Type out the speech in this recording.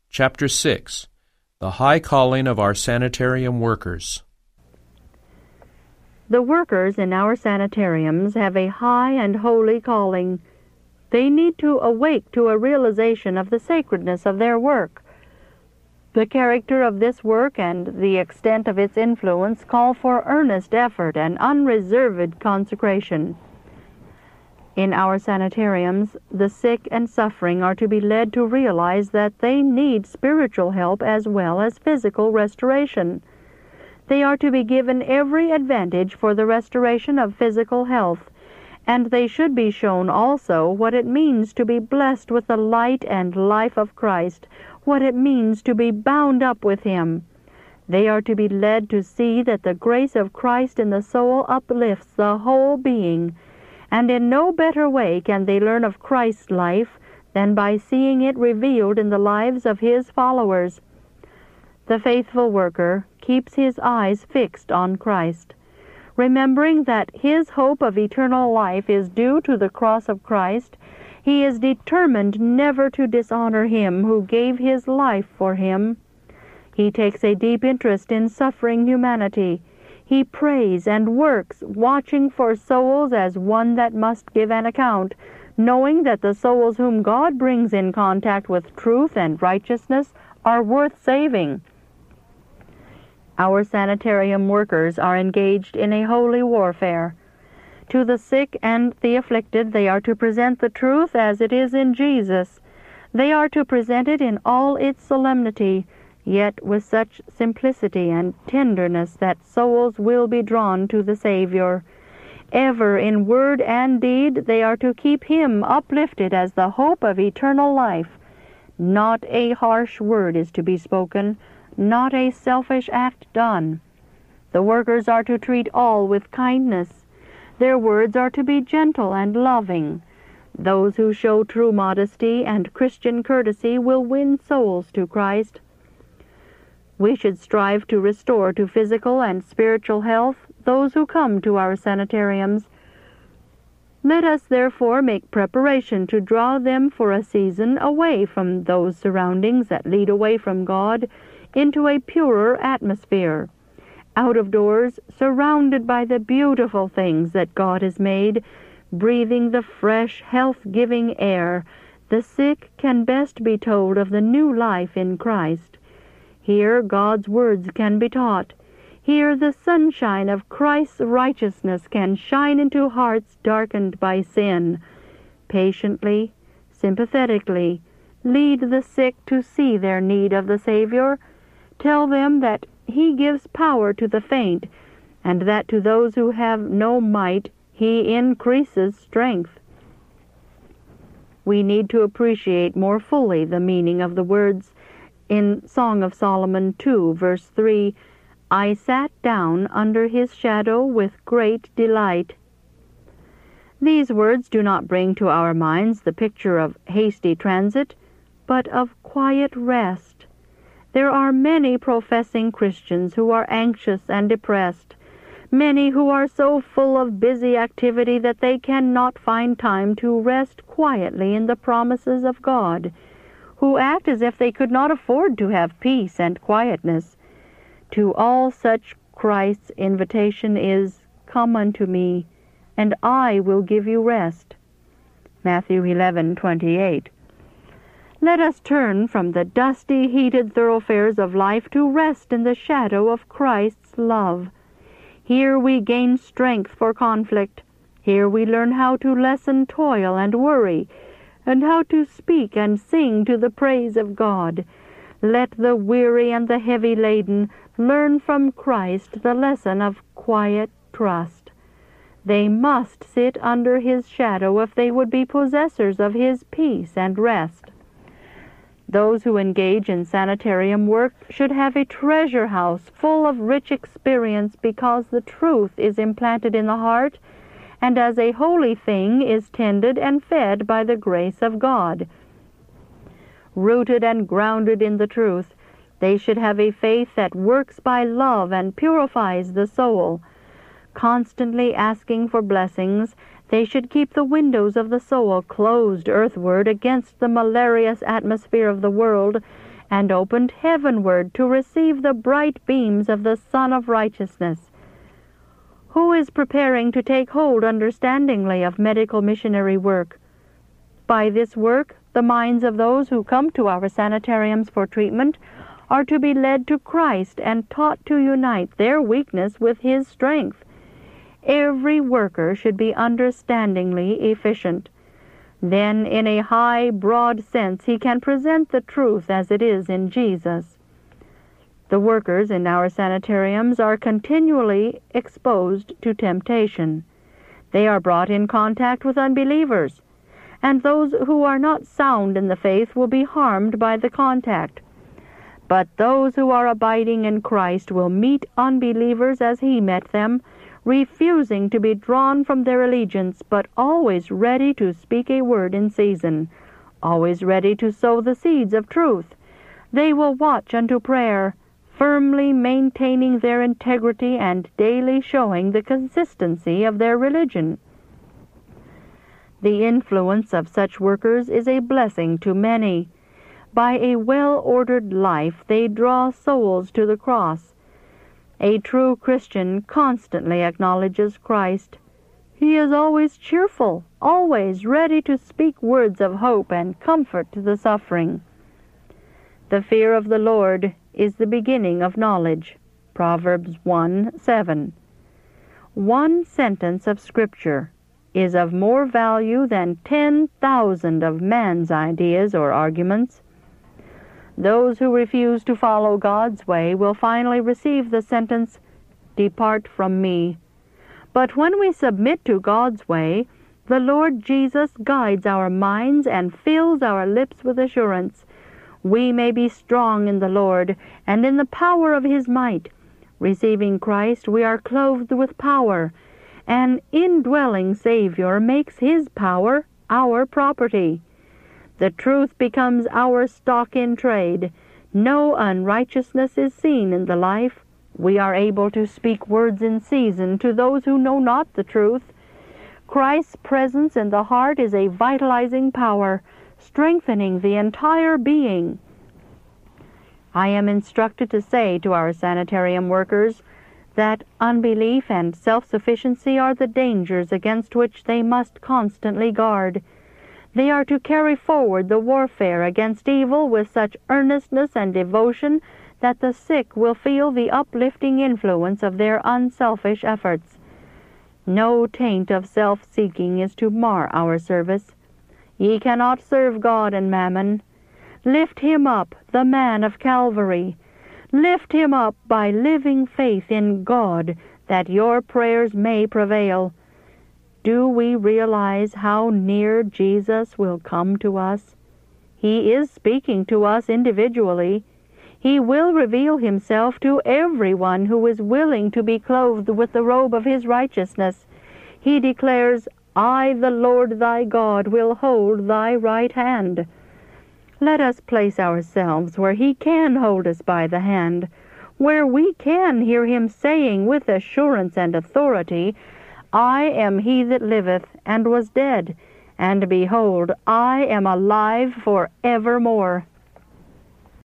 Chapter 6. The High Calling of Our Sanitarium Workers. The workers in our sanitariums have a high and holy calling. They need to awake to a realization of the sacredness of their work. The character of this work and the extent of its influence call for earnest effort and unreserved consecration. In our sanitariums, the sick and suffering are to be led to realize that they need spiritual help as well as physical restoration. They are to be given every advantage for the restoration of physical health, and they should be shown also what it means to be blessed with the light and life of Christ, what it means to be bound up with Him. They are to be led to see that the grace of Christ in the soul uplifts the whole being, and in no better way can they learn of Christ's life than by seeing it revealed in the lives of His followers. The faithful worker keeps his eyes fixed on Christ, remembering that his hope of eternal life is due to the cross of Christ. He is determined never to dishonor Him who gave His life for him. He takes a deep interest in suffering humanity. He prays and works, watching for souls as one that must give an account, knowing that the souls whom God brings in contact with truth and righteousness are worth saving. Our sanitarium workers are engaged in a holy warfare. To the sick and the afflicted they are to present the truth as it is in Jesus. They are to present it in all its solemnity, yet with such simplicity and tenderness that souls will be drawn to the Savior. Ever in word and deed they are to keep Him uplifted as the hope of eternal life. Not a harsh word is to be spoken, not a selfish act done. The workers are to treat all with kindness. Their words are to be gentle and loving. Those who show true modesty and Christian courtesy will win souls to Christ. We should strive to restore to physical and spiritual health those who come to our sanitariums. Let us therefore make preparation to draw them for a season away from those surroundings that lead away from God into a purer atmosphere. Out of doors, surrounded by the beautiful things that God has made, breathing the fresh, health-giving air, the sick can best be told of the new life in Christ. Here God's words can be taught. Here the sunshine of Christ's righteousness can shine into hearts darkened by sin. Patiently, sympathetically, lead the sick to see their need of the Savior. Tell them that He gives power to the faint, and that to those who have no might He increases strength. We need to appreciate more fully the meaning of the words in Song of Solomon 2, verse 3, I sat down under His shadow with great delight. These words do not bring to our minds the picture of hasty transit, but of quiet rest. There are many professing Christians who are anxious and depressed, many who are so full of busy activity that they cannot find time to rest quietly in the promises of God, who act as if they could not afford to have peace and quietness. To all such Christ's invitation is, Come unto me, and I will give you rest. Matthew 11:28. Let us turn from the dusty, heated thoroughfares of life to rest in the shadow of Christ's love. Here we gain strength for conflict. Here we learn how to lessen toil and worry, and how to speak and sing to the praise of God. Let the weary and the heavy laden learn from Christ the lesson of quiet trust. They must sit under His shadow if they would be possessors of His peace and rest. Those who engage in sanitarium work should have a treasure house full of rich experience, because the truth is implanted in the heart, and as a holy thing is tended and fed by the grace of God. Rooted and grounded in the truth, they should have a faith that works by love and purifies the soul. Constantly asking for blessings, they should keep the windows of the soul closed earthward against the malarious atmosphere of the world, and opened heavenward to receive the bright beams of the Sun of Righteousness. Who is preparing to take hold understandingly of medical missionary work? By this work, the minds of those who come to our sanitariums for treatment are to be led to Christ and taught to unite their weakness with His strength. Every worker should be understandingly efficient. Then, in a high, broad sense, he can present the truth as it is in Jesus. The workers in our sanitariums are continually exposed to temptation. They are brought in contact with unbelievers, and those who are not sound in the faith will be harmed by the contact. But those who are abiding in Christ will meet unbelievers as He met them, refusing to be drawn from their allegiance, but always ready to speak a word in season, always ready to sow the seeds of truth. They will watch unto prayer, firmly maintaining their integrity and daily showing the consistency of their religion. The influence of such workers is a blessing to many. By a well-ordered life they draw souls to the cross. A true Christian constantly acknowledges Christ. He is always cheerful, always ready to speak words of hope and comfort to the suffering. The fear of the Lord is the beginning of knowledge. Proverbs 1:7. One sentence of Scripture is of more value than 10,000 of man's ideas or arguments. Those who refuse to follow God's way will finally receive the sentence, "Depart from me." But when we submit to God's way, the Lord Jesus guides our minds and fills our lips with assurance. We may be strong in the Lord and in the power of His might. Receiving Christ, we are clothed with power. An indwelling Savior makes His power our property. The truth becomes our stock in trade. No unrighteousness is seen in the life. We are able to speak words in season to those who know not the truth. Christ's presence in the heart is a vitalizing power, strengthening the entire being. I am instructed to say to our sanitarium workers that unbelief and self-sufficiency are the dangers against which they must constantly guard. They are to carry forward the warfare against evil with such earnestness and devotion that the sick will feel the uplifting influence of their unselfish efforts. No taint of self-seeking is to mar our service. Ye cannot serve God and mammon. Lift Him up, the man of Calvary. Lift Him up by living faith in God, that your prayers may prevail. Do we realize how near Jesus will come to us? He is speaking to us individually. He will reveal Himself to everyone who is willing to be clothed with the robe of His righteousness. He declares, "I, the Lord thy God, will hold thy right hand." Let us place ourselves where He can hold us by the hand, where we can hear Him saying with assurance and authority, "I am He that liveth, and was dead, and behold, I am alive for evermore."